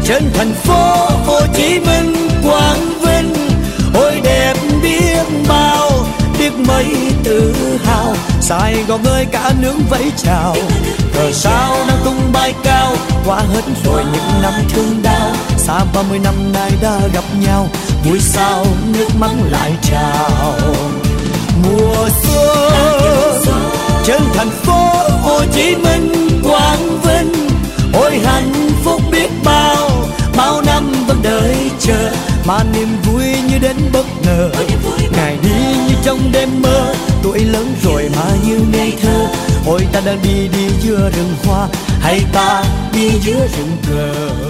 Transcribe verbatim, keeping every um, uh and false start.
trên thành phố Hồ Chí Minh quang vinh. Ôi đẹp biết bao, biết mấy tự hào, Sài Gòn ơi cả nước vẫy chào. Cờ sao đang tung bay cao, qua hết rồi những năm thương đau. Xa ba mươi năm nay đã gặp nhau, vui sao nước mắt lại trào. Mùa xuân trên thành phố Hồ Chí Minh quang vinh. Ôi hạnh phúc biết bao, bao năm vẫn đợi chờ, mà niềm vui như đến bất ngờ. Ngày đi như trong đêm mơ, tuổi lớn rồi mà như ngây thơ. Ôi ta đang đi đi giữa rừng hoa, hay ta đi giữa rừng cờ.